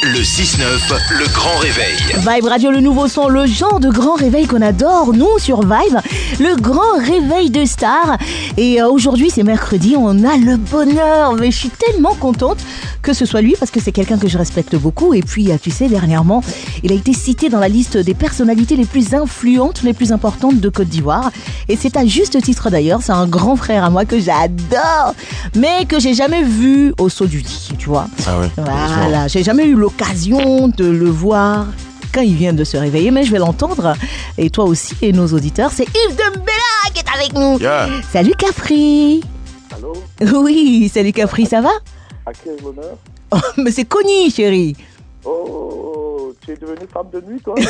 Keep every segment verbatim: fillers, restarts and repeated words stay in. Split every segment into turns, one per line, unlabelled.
Le six neuf, le grand réveil.
Vibe Radio, le nouveau son, le genre de grand réveil qu'on adore, nous, sur Vibe. Le grand réveil de stars. Et euh, aujourd'hui, c'est mercredi, on a le bonheur. Mais je suis tellement contente que ce soit lui, parce que c'est quelqu'un que je respecte beaucoup. Et puis, tu sais, dernièrement, il a été cité dans la liste des personnalités les plus influentes, les plus importantes de Côte d'Ivoire. Et c'est à juste titre d'ailleurs, c'est un grand frère à moi que j'adore, mais que j'ai jamais vu au saut du lit, tu vois.
Ah ouais.
Voilà, j'ai jamais eu l'occasion de le voir quand il vient de se réveiller, mais je vais l'entendre. Et toi aussi, et nos auditeurs, c'est Yves Dembella qui est avec nous.
Yeah.
Salut Capri.
Allô?
Oui, salut Capri, ça va?
À qui est l'honneur?
Oh, mais c'est Connie, chérie.
Oh, tu es devenue femme de nuit, toi?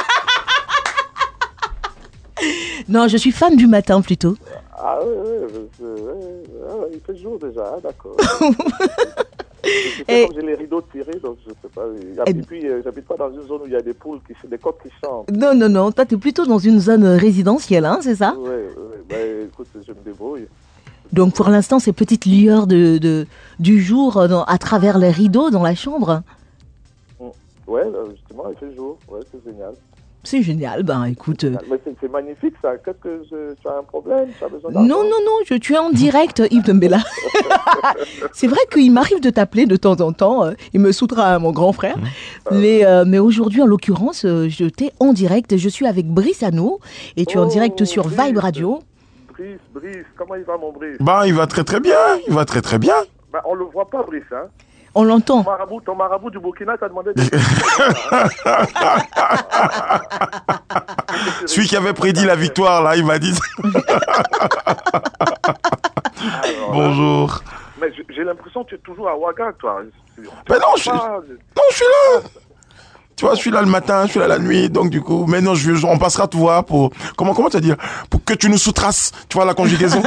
Non, je suis femme du matin plutôt.
Ah oui, oui, oui, oui, il fait jour déjà, hein, d'accord. Je sais,
Et...
comme j'ai les rideaux tirés, donc je sais pas. Et puis, euh, j'habite pas dans une zone où il y a des poules, qui, des coqs qui chantent.
Non, non, non, toi, t'es plutôt dans une zone résidentielle, hein, c'est ça?
Oui, oui, ben écoute, je me débrouille.
Donc pour l'instant, ces petites lueurs de, de, du jour dans, à travers les rideaux dans la chambre.
Ouais, justement, il fait jour, ouais, c'est génial.
C'est génial, ben écoute... Euh...
Mais c'est, c'est magnifique ça, qu'est-ce que je, tu as un problème? Tu as besoin d'argent?
Non, non, non, je, tu es en direct, Yves Dembella. C'est vrai qu'il m'arrive de t'appeler de temps en temps, euh, il me soutera à mon grand frère, mmh. mais, euh, mais aujourd'hui en l'occurrence, euh, je t'ai en direct, je suis avec Brice Hano, et tu es
oh,
en direct sur
Brice.
Vibe Radio.
Brice, Brice, comment il va mon Brice?
Bah, il va très très bien, il va très très bien.
Bah, on le voit pas, Brice, hein?
On l'entend.
Ton marabout, ton marabout du Burkina t'a demandé de...
Celui qui avait prédit la victoire, là, il m'a dit...
Alors,
bonjour.
Là, mais j'ai l'impression que tu es toujours à Ouaga, toi.
Mais non, je suis... non, je suis là. Tu vois, je suis là le matin, je suis là la nuit, donc du coup, mais non, je, je, on passera te voir pour, comment, comment te dire, pour que tu nous sous-traces, tu vois, la conjugaison.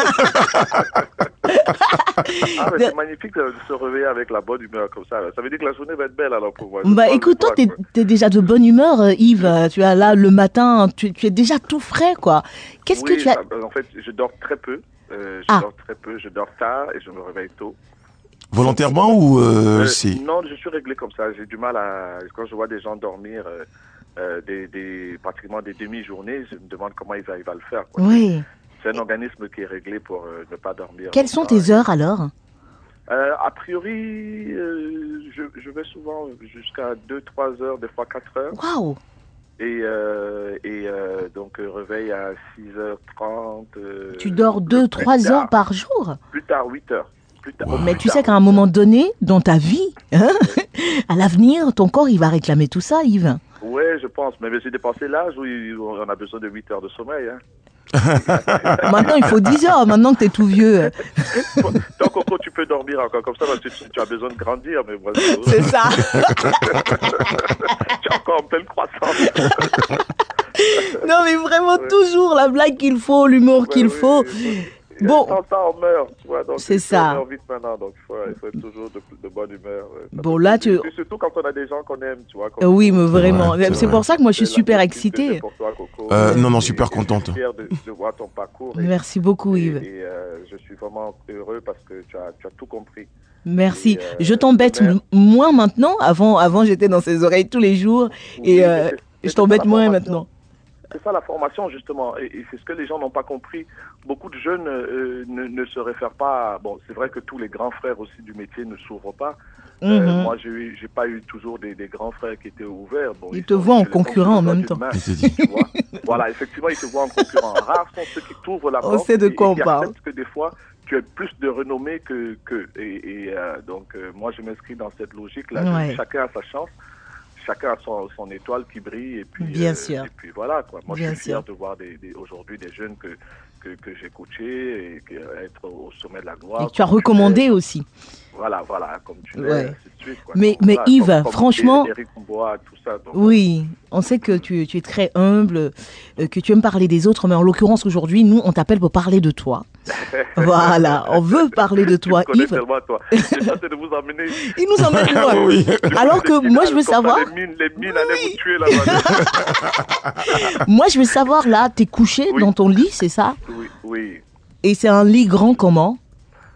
Ah, mais c'est magnifique de se réveiller avec la bonne humeur comme ça. Ça veut dire que la journée va être belle alors pour moi.
Bah écoute, toi, t'es, t'es déjà de bonne humeur, Yves. Tu as là le matin, tu, tu es déjà tout frais, quoi. Qu'est-ce
oui,
que tu as...
En fait, je dors très peu. Euh, je
ah.
dors très peu, je dors tard et je me réveille tôt.
Volontairement ou euh,
euh,
c'est...
Non, je suis réglé comme ça. J'ai du mal à... Quand je vois des gens dormir euh, euh, des, des, pratiquement des demi-journées, je me demande comment il va, il va le faire, quoi.
Oui.
C'est un organisme qui est réglé pour euh, ne pas dormir.
Quelles sont tes heures alors?
euh, A priori, euh, je, je vais souvent jusqu'à deux trois heures, des fois quatre heures.
Waouh!
Et, euh, et euh, donc euh, réveil à six heures trente. Euh,
tu dors deux trois heures par jour?
Plus tard, huit heures. Plus tard,
wow.
Mais
plus
tu
tard,
sais qu'à un moment donné, dans ta vie, hein, à l'avenir, ton corps, il va réclamer tout ça, Yves.
Oui, je pense. Mais j'ai dépassé l'âge où on a besoin de huit heures de sommeil. Hein.
Maintenant, il faut dix heures, maintenant que tu es tout vieux.
Toi, Coco, tu peux dormir encore comme ça parce que tu, tu as besoin de grandir. Mais moi,
c'est ça.
Tu es encore en pleine croissance.
Non, mais vraiment, ouais. Toujours la blague qu'il faut, l'humour ouais, qu'il oui, faut.
Oui.
Bon,
sans ça, on meurt, tu vois, donc
c'est ça.
On meurt vite maintenant, donc il faut, il faut être toujours de, de bonne humeur. Ouais.
Bon, là, tu...
Et surtout quand on a des gens qu'on aime, tu vois.
Euh, oui, mais vraiment. Ouais, c'est, c'est pour ça que moi, je suis
c'est
super excitée.
Pour toi, Coco.
Euh, non, non, super contente.
Je suis fier de, de voir ton parcours. Et,
merci beaucoup,
et,
Yves.
Et euh, je suis vraiment heureux parce que tu as, tu as tout compris.
Merci. Et, euh, je t'embête m- moins maintenant. Avant, avant, j'étais dans ses oreilles tous les jours. Oui, et euh, c'est, c'est je t'embête moins maintenant.
C'est ça la formation justement, et, et c'est ce que les gens n'ont pas compris. Beaucoup de jeunes euh, ne, ne se réfèrent pas. À... Bon, c'est vrai que tous les grands frères aussi du métier ne s'ouvrent pas. Mm-hmm. Euh, moi, j'ai eu, j'ai pas eu toujours des, des grands frères qui étaient ouverts. Bon,
ils, ils te voient en concurrent en même temps.
Main, tu vois. Voilà, effectivement, ils te voient en concurrent. Rares sont ceux qui t'ouvrent la porte.
On sait de quoi
et,
on
et
parle.
Acceptent que des fois, tu as plus de renommée que que. Et, et euh, donc, euh, moi, je m'inscris dans cette logique-là.
Ouais.
Chacun a sa chance. Chacun a son, son étoile qui brille et puis
bien
euh,
sûr.
Et puis voilà quoi. Moi
bien
je suis fier
sûr.
de voir des, des, aujourd'hui des jeunes que que, que j'ai coachés et que, être au sommet de la gloire.
Et que tu as recommandé tu aussi.
Voilà voilà comme tu l'es.
Ouais.
Ainsi de suite, quoi.
Mais
donc,
mais
voilà,
Yves,
comme, comme
franchement.
Eric Mboa, tout ça. Donc,
oui, on sait que tu, tu es très humble, euh, que tu aimes parler des autres, mais en l'occurrence aujourd'hui, nous on t'appelle pour parler de toi. Voilà, on veut parler de toi,
tu me
Yves.
Tellement, toi. J'essaie de vous emmener.
Il nous emmène loin.
Oui.
Alors que moi je veux savoir.
Les mines, les mines oui. allaient vous tuer là-bas.
Moi je veux savoir là, t'es couché
oui.
dans ton lit, c'est ça?
Oui, oui.
Et c'est un lit grand comment?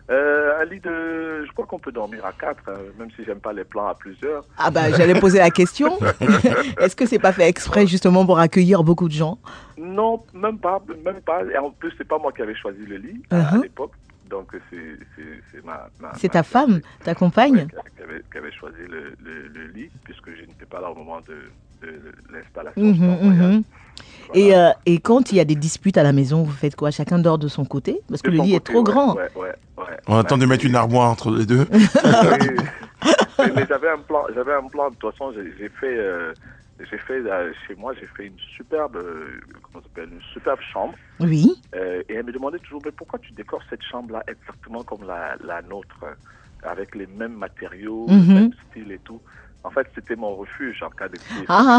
Euh, un lit de... Je crois qu'on peut dormir à quatre, hein, même si j'aime pas les plans à plusieurs.
Ah bah j'allais poser la question. Est-ce que c'est pas fait exprès justement pour accueillir beaucoup de gens?
Non, même pas, même pas. Et en plus, c'est pas moi qui avais choisi le lit à,
Uh-huh.
à l'époque. Donc c'est c'est c'est ma, ma
C'est
ma
ta femme,
fiancée,
ta compagne?
ouais, qui, avait, qui avait choisi le, le, le lit puisque je n'étais pas là au moment de, de, de l'installation.
Mhm,
j'étais en voyage.
mhm.
Voilà.
Et, euh, et quand il y a des disputes à la maison, vous faites quoi? Chacun dort de son côté? Parce que
De
le
son
lit est
côté,
trop
ouais,
grand.
Ouais, ouais, ouais.
On attend de
Ouais,
mettre une armoire entre les deux.
Oui. mais mais j'avais un plan, j'avais un plan. De toute façon, j'ai j'ai fait, euh, j'ai fait euh, chez moi, j'ai fait une superbe, euh, comment ça s'appelle, une superbe chambre.
Oui.
Euh, et elle me demandait toujours, mais pourquoi tu décores cette chambre-là exactement comme la, la nôtre, euh, avec les mêmes matériaux,
Mhm.
le même style et tout. En fait, c'était mon refuge en cas de crise.
Ah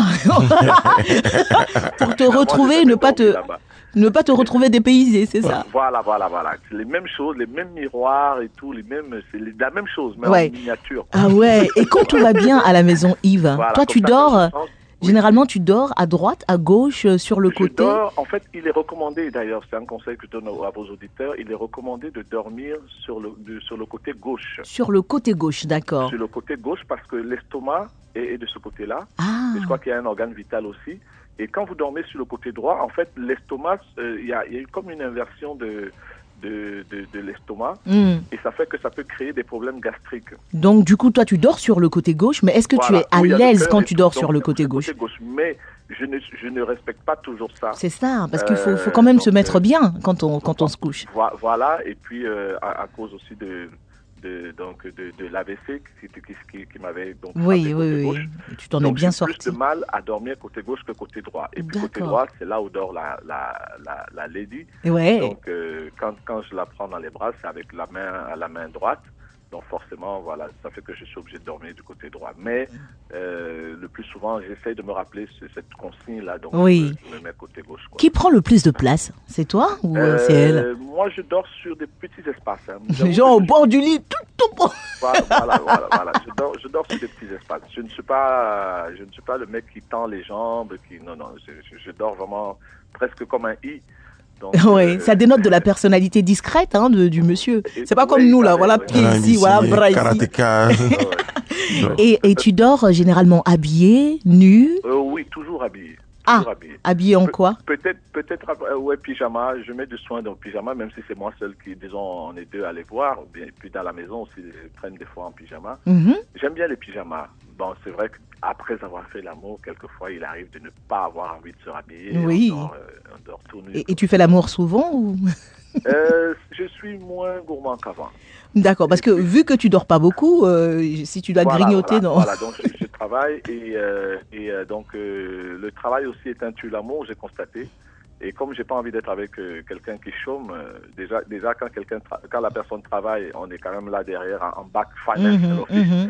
Pour te
Finalement,
retrouver,
j'ai
ne
jamais
pas
dormi
te,
là-bas.
ne pas te retrouver dépaysé, c'est ça?
Voilà, voilà, voilà. C'est les mêmes choses, les mêmes miroirs et tout, les mêmes, c'est les- la même chose, mais
Ouais.
en miniature.
Ah ouais. Et quand tout va bien à la maison, Yves,
Voilà,
toi
comme
tu
ça,
dors,
quand
euh,
je change, oui.
généralement tu dors à droite, à gauche, euh, sur le
Je
côté?
dors, en fait, il est recommandé, d'ailleurs, c'est un conseil que je donne à vos auditeurs, il est recommandé de dormir sur le, de- sur le côté gauche.
Sur le côté gauche, d'accord.
Sur le côté gauche parce que l'estomac est, est de ce côté-là.
Ah.
Et je crois qu'il y a un organe vital aussi. Et quand vous dormez sur le côté droit, en fait, l'estomac, euh, il y, a, il y a eu comme une inversion de, de, de, de l'estomac.
Hmm.
Et ça fait que ça peut créer des problèmes gastriques.
Donc du coup, toi tu dors sur le côté gauche, mais est-ce que tu
Voilà.
es à
Oui, il y a le
l'aise
cœur
quand
et
tu
tout.
dors
Donc,
sur le
c'est
côté
le
gauche?
Mais je ne, je ne respecte pas toujours ça.
C'est ça, parce qu'il faut, faut
Euh,
quand même
donc,
se mettre
euh,
bien quand on, quand on se couche.
Voi- Voilà, et puis euh, à, à cause aussi de, de, donc, de, de l'A V C qui, qui, qui, qui m'avait donc
Oui,
frappé
oui,
côté
oui.
gauche.
Tu t'en es
Donc
bien
j'ai plus
sorti.
de mal à dormir côté gauche que côté droit. Et puis côté
D'accord.
droit, c'est là où dort la, la, la, la lady.
Ouais.
Donc euh, quand, quand je la prends dans les bras, c'est avec la main à la main droite. Donc forcément, voilà, ça fait que je suis obligé de dormir du côté droit. Mais euh, le plus souvent, j'essaye de me rappeler ce- cette consigne-là. Donc
Oui.
je, me- je me mets côté gauche. Quoi.
Qui prend le plus de place? C'est toi ou euh, c'est elle?
Euh, Moi, je dors sur des petits espaces. Hein. J'avoue
Genre
que
au
je-
bord du lit, tout, tout bon.
Voilà, voilà, voilà, voilà. Je dors, je dors sur des petits espaces. Je ne suis pas, je ne suis pas le mec qui tend les jambes, qui, non, non, je, je, je dors vraiment presque comme un i. Donc,
Oui,
euh,
ça dénote de la personnalité discrète hein, de, du monsieur.
et-
C'est pas comme
oui,
nous là,
ça,
voilà,
oui.
pied
Voilà,
ici,
ici,
voilà, bras ici.
karatéka.
ouais.
Et, et tu dors euh, généralement habillé, nu,
Euh, oui, toujours habillé.
Ah.
Toujours habillé.
habillé en
Pe-
quoi?
Peut-être, peut-être, euh, ouais, pyjama. Je mets du soin dans le pyjama, même si c'est moi seul qui, disons, on est deux à les voir. ou bien- puis dans la maison aussi, ils prennent des fois en pyjama.
Mhm.
J'aime bien les pyjamas. Bon, c'est vrai qu'après avoir fait l'amour, quelquefois, il arrive de ne pas avoir envie de se rhabiller.
Oui.
On dort, euh, on dort tout nu.
Et, et tu fais l'amour souvent ou...
Euh, je suis moins gourmand qu'avant.
D'accord, parce que vu que tu dors pas beaucoup, euh, si tu dois
Voilà,
grignoter
voilà,
dans...
voilà. Donc, je, je travaille et, euh, et euh, donc euh, le travail aussi est un tue l'amour, j'ai constaté. Et comme j'ai pas envie d'être avec euh, quelqu'un qui chôme, euh, déjà, déjà quand quelqu'un, tra- quand la personne travaille, on est quand même là derrière en, en back financial
Mhm,
office.
mhm.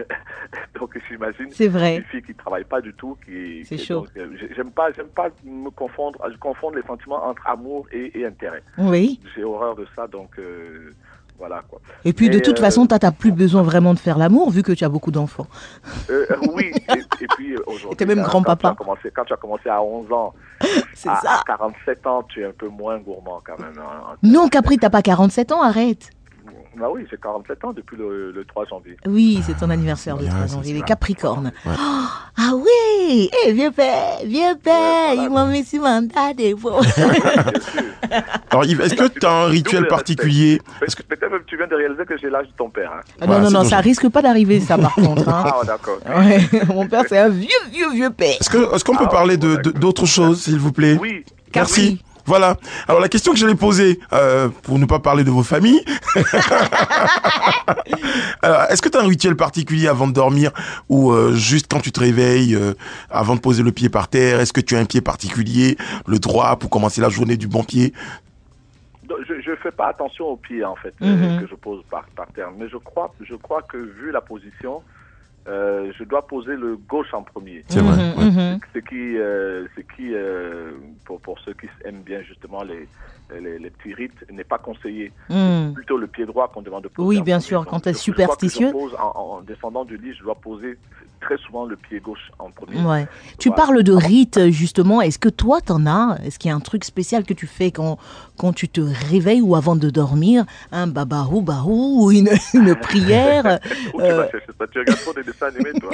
Donc j'imagine
C'est vrai.
une fille qui travaille pas du tout, qui.
C'est
qui-
chaud.
donc, euh, j'ai- j'aime pas, j'aime pas me confondre, je confondre les sentiments entre amour et, et intérêt.
Oui.
J'ai horreur de ça, donc euh, voilà quoi.
Et puis de
Mais,
toute
euh,
façon, tu n'as plus besoin vraiment de faire l'amour vu que tu as beaucoup d'enfants.
Euh, euh, oui, et, et puis euh, aujourd'hui.
Et t'es même
quand-
grand-papa.
Quand tu as commencé, quand tu as commencé à onze ans,
C'est
à,
ça.
à quarante-sept ans, tu es un peu moins gourmand quand même. Hein.
Non, Capri, t'as pas quarante-sept ans, arrête.
Bah oui, j'ai quarante-sept ans depuis le, le trois janvier.
Oui, c'est ton anniversaire le
Bien,
trois
c'est
janvier,
ça.
les Capricornes.
Ouais.
Oh, ah oui, eh, vieux père, vieux père,
Ouais, voilà.
il m'a mis sur mandat des fois.
Bien sûr.
Alors Yves, est-ce que tu as un rituel
Double
particulier?
Pe- Peut-être même tu viens de réaliser que j'ai l'âge de ton père. Hein.
Ah,
Voilà,
non, non,
c'est
non,
bon,
ça
ça.
risque pas d'arriver, ça, par contre. Hein.
Ah, d'accord.
Ouais, mon père, c'est un vieux, vieux, vieux père.
Est-ce que est-ce qu'on peut
Ah,
parler
bon,
de de-
d'accord.
d'autres choses, s'il vous plaît?
Oui.
Merci. Voilà. Alors la question que j'allais poser, euh, pour ne pas parler de vos familles, alors, est-ce que tu as un rituel particulier avant de dormir ou euh, juste quand tu te réveilles, euh, avant de poser le pied par terre, est-ce que tu as un pied particulier, le droit pour commencer la journée du bon pied?
Donc, Je ne fais pas attention aux pieds, en fait,
Mhm.
euh, que je pose par, par terre. Mais je crois, je crois que, vu la position, euh, je dois poser le gauche en premier.
C'est vrai.
Mhm,
ouais.
mhm.
Ce qui, euh, ce qui euh, pour, pour ceux qui aiment bien justement les, les, les petits rites n'est pas conseillé.
Mm.
C'est plutôt le pied droit qu'on demande de poser.
Oui, bien
premier.
sûr,
Donc,
quand tu es
je-
superstitieux.
Je crois que je pose en, en descendant du lit, je dois poser très souvent le pied gauche en premier.
Ouais. Tu
Voilà.
parles de rite, justement. Est-ce que toi, t'en as? Est-ce qu'il y a un truc spécial que tu fais quand, quand tu te réveilles ou avant de dormir? Un babarou, barou, ou une, une prière?
Où
euh,
tu vas chercher ça? Tu regardes trop des dessins animés, toi.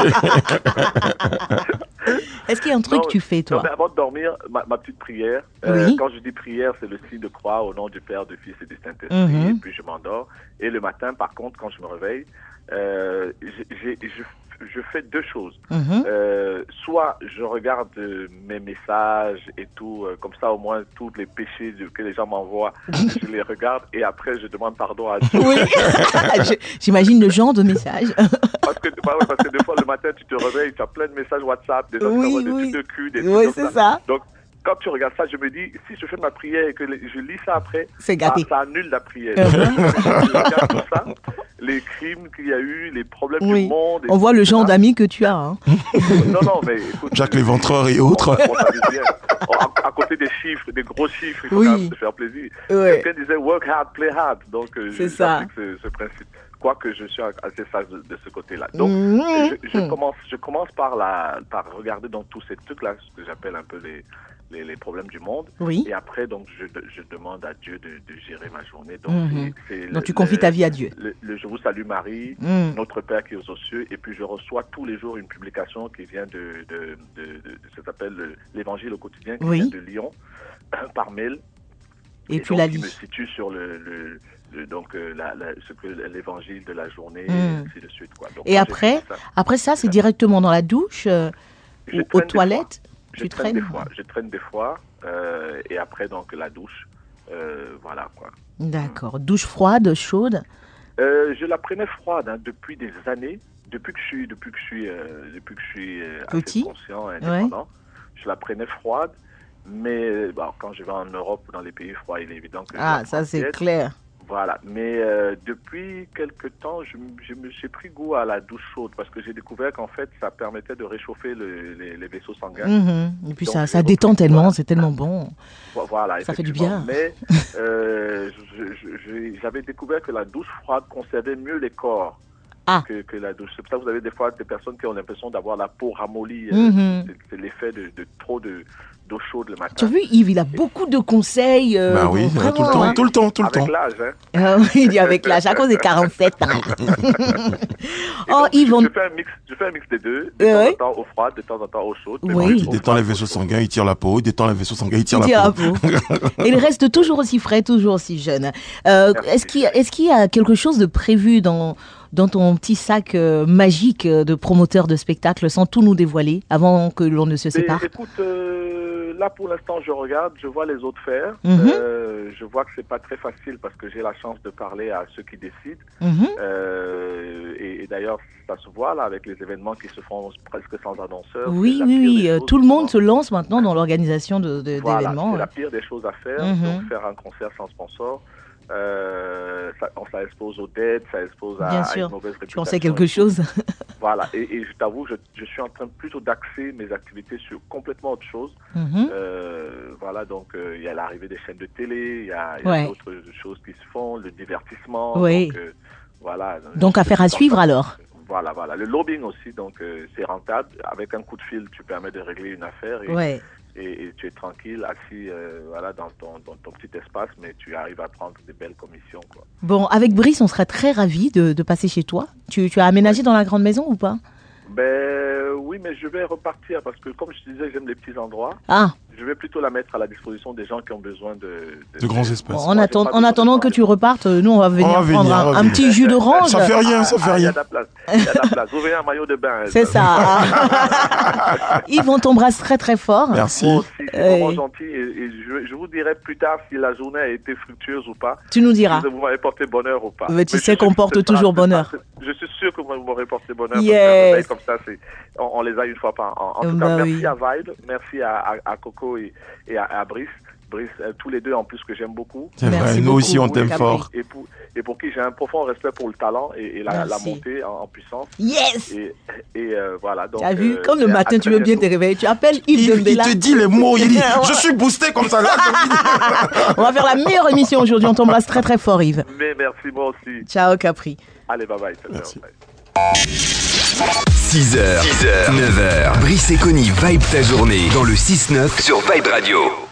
Est-ce qu'il y a un truc
Non,
que tu fais,
Non,
toi?
mais avant de dormir, ma, ma petite prière. Euh,
Oui.
Quand je dis prière, c'est le signe de croix au nom du Père, du Fils et du Saint-Esprit.
Mhm.
Et puis je m'endors. Et le matin, par contre, quand je me réveille, euh, j'ai- j'ai- je, je fais deux choses.
Mhm.
Euh, soit je regarde euh, mes messages et tout, euh, comme ça au moins tous les péchés de- que les gens m'envoient, je les regarde et après je demande pardon à Dieu.
Oui. Je- J'imagine le genre de message.
Parce que, bah ouais, parce que des fois le matin tu te réveilles, tu as plein de messages WhatsApp, des gens qui
Oui,
t'envoient des
oui.
trucs de cul, des
Oui,
trucs
c'est
comme
ça.
Donc quand tu regardes ça, je me dis, si je fais ma prière et que les- je lis ça après,
C'est
ça,
gâté.
ça annule la prière.
Uh-huh.
Je regarde tout ça, les crimes qu'il y a eu, les problèmes
Oui.
du monde. et
On voit le
cetera.
genre d'amis que tu as. Hein.
Non, non, mais écoute.
Jacques
euh,
Léventreur et
on-
autres.
on s'amuse bien. À, à côté des chiffres, des gros chiffres, il faut
Oui.
quand même se faire plaisir.
Ouais.
Quelqu'un disait work hard, play hard. Donc, euh,
C'est
je-
ça.
j'applique ce, ce principe. Quoique je suis assez sage de, de ce côté-là. Donc,
Mhm.
je, je commence, je commence par, la, par regarder dans tous ces trucs-là, ce que j'appelle un peu les, les, les problèmes du monde.
Oui.
Et après, donc, je, je demande à Dieu de, de gérer ma journée. Donc,
Mhm.
c'est- c'est
Donc
le-
tu confies
le-
ta vie à Dieu.
le, le Je vous salue Marie,
Mm.
notre Père qui est aux cieux, et puis je reçois tous les jours une publication qui vient de, de, de, de, de- ça s'appelle le- l'Évangile au quotidien, qui
Oui.
vient de Lyon, par mail.
Et tu
donc,
la
qui
lis.
me situe sur le, le, le- donc euh, la, la- ce que l'Évangile de la journée,
Mm.
et ainsi de suite, quoi. Donc,
Et
quand
après,
j'ai fait ça,
après ça, c'est directement dans la douche euh,
je
ou
traîne
aux
des
toilettes?
je
Tu
traîne
traînes?
des fois, je traîne des fois, euh, et après donc la douche, euh, voilà quoi.
D'accord. Douche froide, chaude?
Euh, je la prenais froide hein, depuis des années, depuis que je suis, depuis que je suis, euh, depuis que je suis euh, assez
Petit.
conscient, et indépendant. Je la prenais froide, mais bon, quand je vais en Europe ou dans les pays froids, il est évident que je
Ah,
la
ça
prends
c'est
tiède.
clair.
Voilà, mais euh, depuis quelque temps, je, m- je me suis pris goût à la douche chaude parce que j'ai découvert qu'en fait, ça permettait de réchauffer le- les, les vaisseaux sanguins.
Mhm. Et puis
Donc,
ça,
j'ai
ça
repris,
détend tellement,
voilà.
c'est tellement bon.
Vo- Voilà,
Ça fait du
effectivement.
bien.
Mais euh, je- je- je- j'avais découvert que la douche froide conservait mieux les corps
Ah.
que, que la douche. C'est pour ça que vous avez des fois des personnes qui ont l'impression d'avoir la peau ramollie. euh,
Mhm.
c'est- C'est l'effet de, de trop de d'eau chaude le matin.
Tu as vu, Yves, il a beaucoup de conseils. euh,
Bah oui,
bon,
euh, tout le
vraiment,
temps,
hein.
tout le temps, tout le
Avec
temps.
l'âge, hein.
Ah oui, il dit avec l'âge, à cause des quarante-sept ans.
Et
Oh,
donc,
Yves,
je,
on...
je fais un mix, je fais un mix des deux, de
Euh,
temps
ouais.
en temps eau froide, de temps en temps eau chaude. mais
Oui.
bon,
Il
eau
détend
froide,
les
eau
vaisseaux
chaude.
sanguins, il tire la peau. Il détend les vaisseaux sanguins, il tire
il
la
tire à
peau.
peau. Et il reste toujours aussi frais, toujours aussi jeune. Euh,
Merci.
est-ce qu'il y, a- est-ce qu'il y a quelque chose de prévu dans, dans ton petit sac euh, magique euh, de promoteur de spectacle sans tout nous dévoiler avant que l'on ne se
Mais
sépare?
écoute, euh, là pour l'instant je regarde, je vois les autres faire.
Mhm.
Euh, je vois que c'est pas très facile parce que j'ai la chance de parler à ceux qui décident.
Mhm.
Euh, et, et d'ailleurs, ça se voit là avec les événements qui se font presque sans annonceur.
Oui,
C'est la
oui,
pire
oui.
des
euh,
choses,
Tout le monde se
souvent.
lance maintenant dans l'organisation de, de-
Voilà,
d'événements.
c'est la
ouais.
pire des choses à faire.
Mhm.
Donc faire un concert sans sponsor, euh, ça, ça expose aux dettes, ça expose à,
Bien
à
sûr.
une mauvaise
Tu en
réputation.
sais quelque
et tout.
chose?
Voilà, et, et je t'avoue, je, je suis en train plutôt d'axer mes activités sur complètement autre chose.
Mhm.
Euh, voilà, donc euh, il y a l'arrivée des chaînes de télé, il y a, il y a
Ouais.
d'autres choses qui se font, le divertissement.
Oui.
Donc, euh, voilà.
Donc,
Je-
affaire
je
à
suis en
suivre,
train de-
alors.
Voilà, voilà. Le lobbying aussi, donc euh, c'est rentable. Avec un coup de fil, tu permets de régler une affaire et,
Ouais.
et, et tu es tranquille, assis euh, voilà, dans, ton, dans ton petit espace, mais tu arrives à prendre des belles commissions. Quoi.
Bon, avec Brice, on serait très ravis de, de passer chez toi. Tu, tu as aménagé dans la grande maison ou pas?
Ben oui, mais je vais repartir parce que comme je te disais, j'aime les petits endroits.
Ah,
Je vais plutôt la mettre à la disposition des gens qui ont besoin de...
De grands espaces.
bon,
Moi,
en,
j'ai
attend-
pas
en
besoin de
attendant que
parler.
tu repartes, euh, nous, on va venir
va
prendre
venir,
un,
on va
un
venir.
petit jus d'orange.
Ça fait rien, ça fait
Ah, il y a
rien.
de la place. Il y a de la place. Vous venez un maillot de bain.
C'est ça. hein. Yves, on t'embrasse très très fort.
Merci.
Moi aussi, c'est
Euh,
vraiment gentil. Et, et je, je vous dirai plus tard si la journée a été fructueuse ou pas.
Tu nous diras.
Si vous m'avez porté bonheur ou pas.
Mais tu
je
sais
suis
qu'on
sûr que
porte
ce sera-
toujours
ce sera-
bonheur.
Je suis sûr que vous m'aurez porté bonheur.
Yes.
Comme ça, c'est, on, on les a une fois par an. En, en tout
Bah
cas,
oui.
merci à Vibe, merci à, à, à Coco et, et à, à Brice. Brice, euh, tous les deux en plus que j'aime beaucoup.
C'est
Merci
vrai, nous
beaucoup,
aussi on t'aime
Capri.
fort.
Et pour, et pour qui j'ai un profond respect pour le talent et, et la, la
Merci.
montée en, en puissance.
Yes!
Et, et euh, voilà. Donc,
Tu as vu,
euh,
comme le
et à
matin, tu
très
veux bien te
bientôt.
réveiller, tu appelles Yves
Il, il
Dembélé.
te dit les mots, il dit je suis boosté comme ça là.
On va faire la meilleure émission aujourd'hui. On t'embrasse très très fort, Yves.
Mais merci, moi aussi.
Ciao, Capri.
Allez, bye bye.
Merci.
six heures, neuf heures. Brice et Connie vibe ta journée dans le six neuf sur Vibe Radio.